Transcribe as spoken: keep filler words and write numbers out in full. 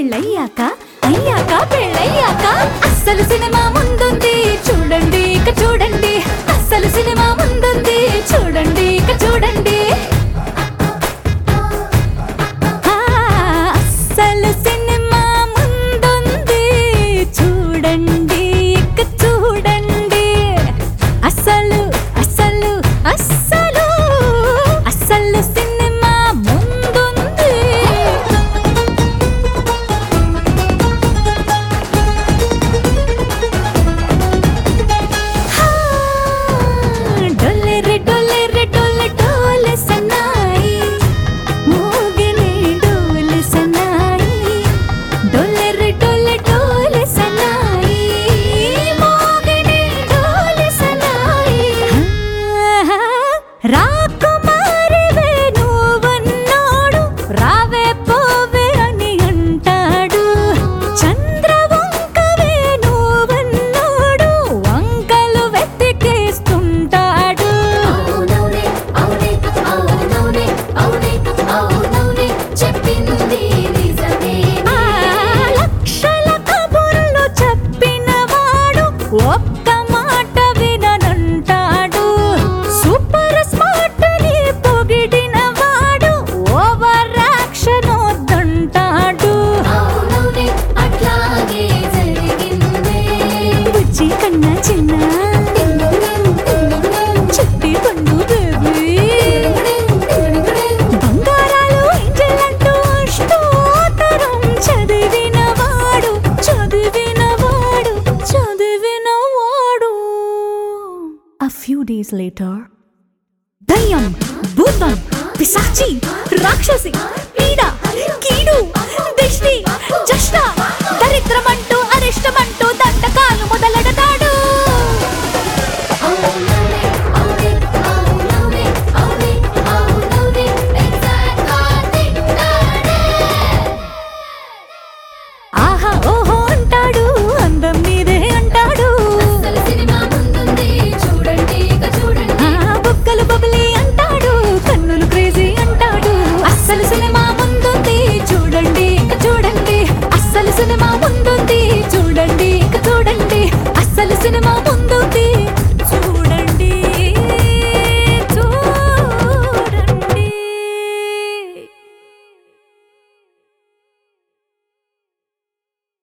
పెళ్ళయ్యాక అయ్యాక పెళ్ళయ్యాక అస్సలు సినిమా ముందుంది చూడండి ఇక చూడండి అస్సలు సినిమా ముందుంది చూడండి ఇక చూడండి అస్సలు సినిమా ముందుంది చూడండి ఇక చూడండి అస్సలు అస్సలు అస్సలు అస్సలు సినిమా ముందుంది డొల్లే రే డొల్లే రే డొల్లే డొల్లే సన్నాయి మోగినే డొల్లే సన్నాయి డొల్లే రే డొల్లే డొల్లే సన్నాయి మోగినే డొల్లే సన్నాయి రాకుమారివే నువ్వన్నాడు రావే పోవే అని అంటాడు చంద్రవంకవే నువ్వన్నాడు వంకలు వెతికేస్తుంటాడు అవునవునే అవునే అవునవునే అవునే అవునవునే చెప్పింది నిజమే ఆ లక్షల కబుర్లు చెప్పినవాడు ఒక్క మాట విననంటాడు సూపర్ స్మార్ట్ ని పొగిడినవాడు ఓవర్ యాక్షన్ వద్దంటాడు అవునవునే అట్లాగే జరిగిందే బుజ్జి కన్నా చిన్న చిట్టి పండు బేబీ బంగారాలు ఏంజెల్ అంటూ అష్టోత్తరం చదివినవాడు చదివినవాడు చదివినవాడు A few days later దయ్యం భూతం పిశాచి రాక్షసి పీడ కీడు దిష్టి జష్ట దరిద్రమంటూ అరిష్టమంటూ దండకాలు మొదలెడతాడు అవునవునే అవునే అవునవునే అవునే అవునవునే ఎగ్జాక్ట్ గా తింటాడే ఆహా ఓహో అంటాడు అందం మీదే అంటాడు అసలు సినిమా ముందుంది చూడండి ఇక చూడండి ఆ బుక్కలు బబులి అంటాడు కన్నులు క్రేజీ అంటాడు అస్సలు సినిమా ముందుంది చూడండి ఇక చూడండి అస్సలు సినిమా ముందుంది చూడండి ఇక చూడండి అస్సలు సినిమా ముందుంది